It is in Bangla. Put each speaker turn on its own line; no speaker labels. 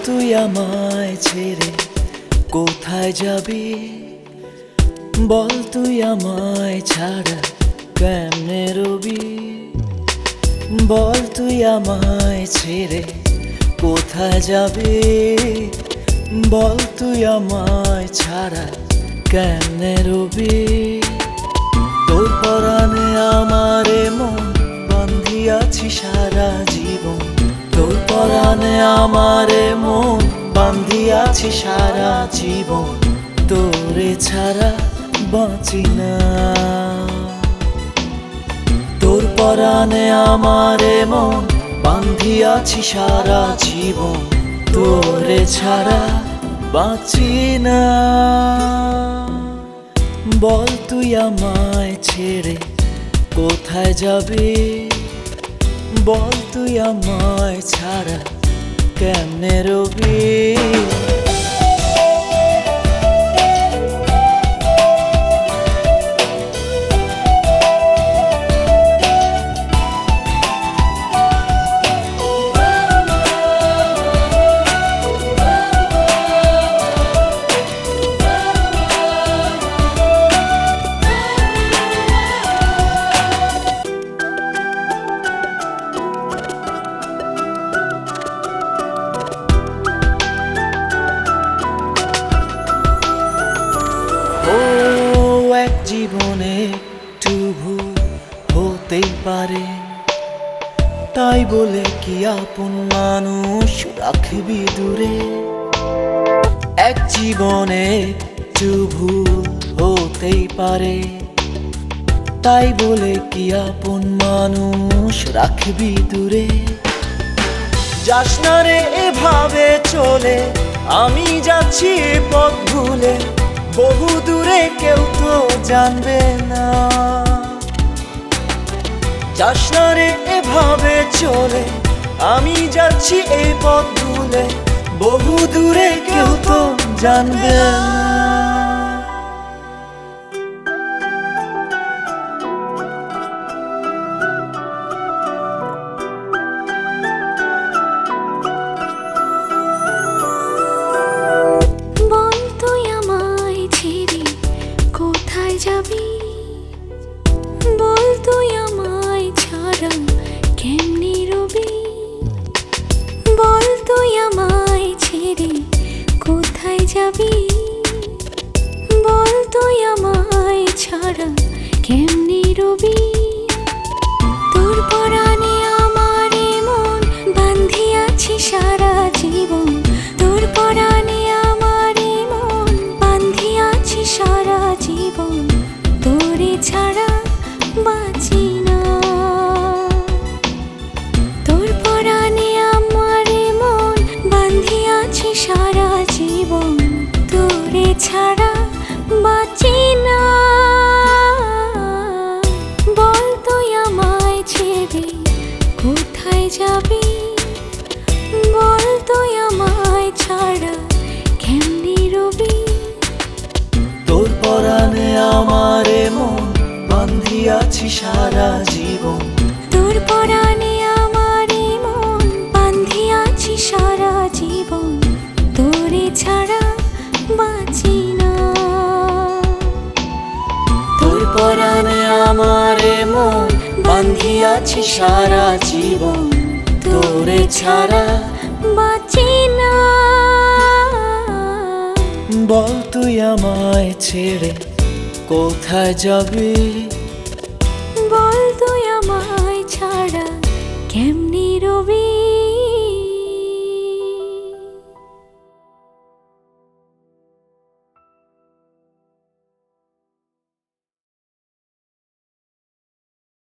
তুই আমায় ছেড়ে কোথায় যাবি? বল তুই আমায় ছাড়া কেমনে রবি? বল তুই আমায় ছেড়ে কোথায় যাবি? বল তুই আমায় ছাড়া কেমনে রবি? তোর পরাণে আমারে মন বান্ধিয়াছি সারা জীবন। তোর পরাণে আমারে মন বান্ধিয়াছি সারা জীবন। তোরে ছাড়া বাঁচি না। তোর পরাণে আমারে মন বান্ধিয়াছি সারা জীবন। তোরে ছাড়া বাঁচি না। বল তুই আমায় ছেড়ে কোথায় যাবি? বল তুই আমায় ছাড়া কেমনে রবি? এক জীবনে একটু ভুল হতেই পারে, তাই বলে কি আপন মানুষ রাখবি দূরে? এক জীবনে একটু ভুল হতেই পারে, তাই বলে কি আপন মানুষ রাখবি দূরে? যাস না রে এভাবে চলে, আমি যাচ্ছি পথ ভুলে। বহু দূরে কেউ তো জানবে না। যাস না রে এভাবে চলে, আমি যাচ্ছি এই পথ ভুলে। বহু দূরে কেউ তো জানবে না।
বল তুই আমায় ছাড়া কেমনে রবি? বল তুই আমায় ছেড়ে কোথায় যাবি? বল তুই আমায় ছাড়া কেমনে রবি? তোর পরাণে আমারে মন বান্ধিয়াছি সারা জীবন। তোর পরাণে আমারে মন বান্ধিয়াছি সারা জীবন। তোরে ছাড়া বাঁচি না। তোর পরাণে আমারে মন বান্ধিয়াছি সারা জীবন। তোরে ছাড়া বাঁচি না। বল তুই আমায় ছেড়ে কোথায় যাবি? বল তুই আমায় ছাড়া কেমনে রবি?
তোর পরাণে আমারে মন বান্ধিয়াছি সারা জীবন।
তোর পরাণে আমারে মন বান্ধিয়াছি সারা জীবন। তোরে ছাড়া বাঁচি না।
তোর পরাণে আমারে মন বান্ধিয়াছি সারা জীবন। তোরে ছাড়া
বাঁচি না।
বল তুই আমায় ছেড়ে কোথায় যাবি?
বল তুই আমায় ছাড়া কেমনে রবি?